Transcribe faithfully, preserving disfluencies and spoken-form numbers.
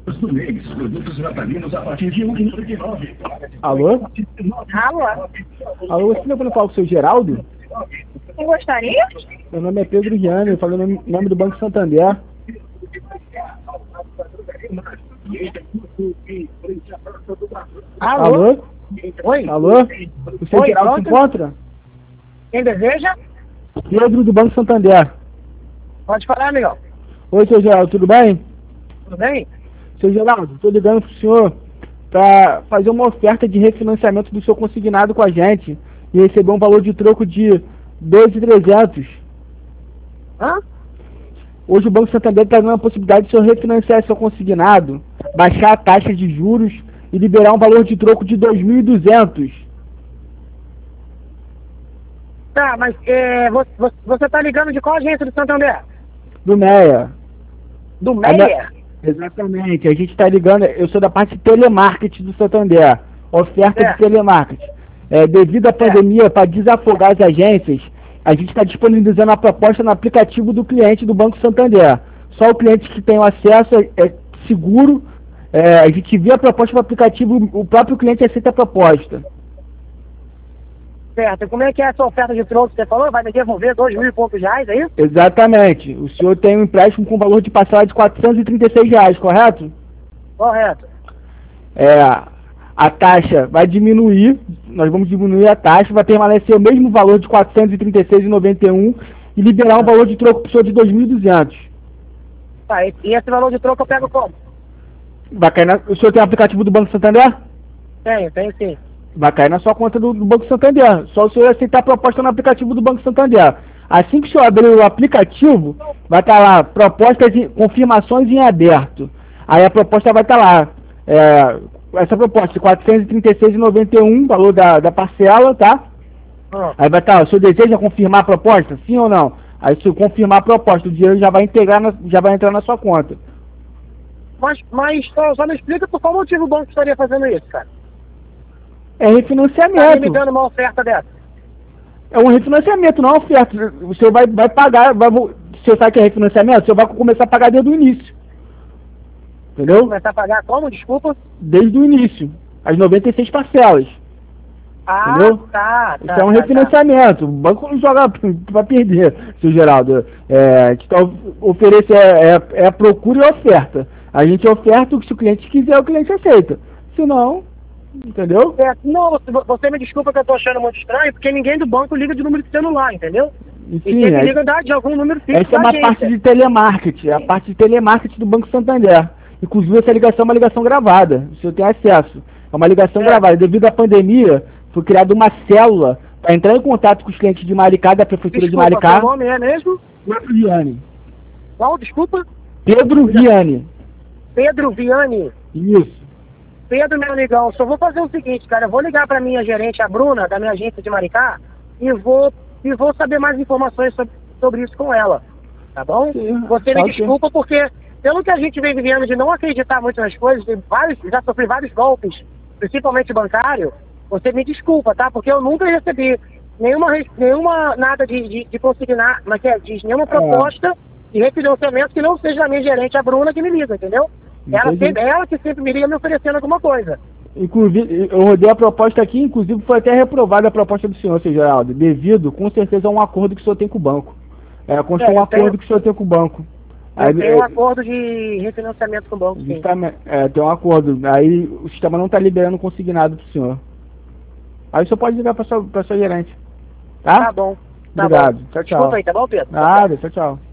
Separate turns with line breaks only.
do mês, produtos natalinos a partir de um real e noventa e nove centavos.
Alô?
Alô?
Alô, você não pode falar com o seu Geraldo?
Quem gostaria?
Meu nome é Pedro Gianni, eu falo em nome do Banco Santander.
Alô?
Alô?
Oi?
Alô? O seu
Oi,
Geraldo se
pronto?
encontra?
Quem deseja?
Pedro do Banco Santander.
Pode falar, amigão.
Oi, seu Geraldo, tudo bem?
Tudo bem?
Seu Geraldo, estou ligando para o senhor para fazer uma oferta de refinanciamento do seu consignado com a gente e receber um valor de troco de doze mil e trezentos.
Hã?
Hoje o Banco Santander está dando a possibilidade de o senhor refinanciar seu consignado, baixar a taxa de juros e liberar um valor de troco de dois mil e duzentos.
Tá, mas é, você, você tá ligando de qual agência do Santander?
Do Meia.
Do
A
Meia?
me- Exatamente, a gente está ligando, eu sou da parte de telemarketing do Santander, oferta
Certo.
de telemarketing. É, devido à pandemia, para desafogar as agências, a gente está disponibilizando a proposta no aplicativo do cliente do Banco Santander. Só o cliente que tem o acesso é, é seguro, é, a gente vê a proposta no aplicativo, o próprio cliente aceita a proposta.
Certo. E como é que é essa oferta de troco que você falou? Vai me devolver dois mil e poucos reais, é isso?
Exatamente, o senhor tem um empréstimo com valor de parcela de quatrocentos e trinta e seis reais, correto?
Correto.
É, a taxa vai diminuir, nós vamos diminuir a taxa, vai permanecer o mesmo valor de quatrocentos e trinta e seis reais e noventa e um centavos e liberar um valor de troco para o senhor de dois mil e duzentos.
Tá, e e esse valor de troco eu pego como?
Vai cair na, o senhor tem o aplicativo do Banco Santander?
Tenho, tenho sim.
Vai cair na sua conta do, do Banco Santander. Só o senhor aceitar a proposta no aplicativo do Banco Santander. Assim que o senhor abrir o aplicativo, vai estar lá, propostas e confirmações em aberto. Aí a proposta vai estar lá. É, essa proposta, quatrocentos e trinta e seis reais e noventa e um centavos, valor da, da parcela, tá?
Ah,
Aí vai estar, o senhor deseja confirmar a proposta? Sim ou não? Aí se eu confirmar a proposta, o dinheiro já vai integrar, na, já vai entrar na sua conta.
Mas, mas só, só me explica por qual motivo o banco estaria fazendo isso, cara.
É
Tá me
refinanciamento.
dando uma oferta dessa.
É um refinanciamento, não é uma oferta. O senhor vai, vai pagar, vai, o senhor sabe que é refinanciamento? O senhor vai começar a pagar desde o início. Entendeu?
Começar a pagar como? Desculpa.
Desde o início. As noventa e seis parcelas.
Ah,
Entendeu?
tá, tá.
Isso é um
tá,
refinanciamento. O banco não joga para perder, seu Geraldo. É, que tá, oferece é, é, é a procura e a oferta. A gente oferta o que se o cliente quiser, o cliente aceita. Se não, entendeu?
É, não, você, você me desculpa que eu tô achando muito estranho, porque ninguém do banco liga de número de celular, entendeu?
E
E
sim,
sempre
é-
liga da- de algum número fixo
essa é
da
uma
agência.
parte de telemarketing, é a parte de telemarketing do Banco Santander. Inclusive essa ligação é uma ligação gravada, o senhor tem acesso. É uma ligação
É.
gravada. Devido à pandemia, foi criada uma célula para entrar em contato com os clientes de Maricá, da Prefeitura
Desculpa,
de Maricá.
seu nome é mesmo?
Pedro Viane.
Qual, desculpa?
Pedro Viane.
Pedro Viane.
Isso.
Pedro, meu amigão, só vou fazer o seguinte, cara, eu vou ligar pra minha gerente, a Bruna, da minha agência de Maricá, e vou, e vou saber mais informações sobre, sobre isso com ela, tá bom?
Sim,
Você
tá
me
ok.
desculpa porque, pelo que a gente vem vivendo de não acreditar muito nas coisas, de vários, já sofri vários golpes, principalmente bancário, você me desculpa, tá? Porque eu nunca recebi nenhuma, res- nenhuma nada de, de, de consignar, mas que é, de nenhuma proposta de refinanciamento que não seja a minha gerente, a Bruna, que me liga, entendeu? Ela,
Entendi.
sempre, ela que sempre me liga me oferecendo alguma coisa.
Inclusive, eu rodei a proposta aqui, inclusive foi até reprovada a proposta do senhor, seu Geraldo, devido, com certeza, a um acordo que o senhor tem com o banco. É, constou
É,
um
eu tenho-
acordo que o senhor tem com o banco.
Eu
Aí,
tenho um
é,
acordo de refinanciamento com o banco, sim.
justamente, é, tem um acordo. Aí o sistema não está liberando consignado pro senhor. Aí o senhor pode ligar para sua, pra sua gerente. Tá?
Tá bom. Tá
Obrigado.
bom.
Tchau, tchau.
Desculpa aí, tá bom, Pedro?
Nada, tchau, tchau.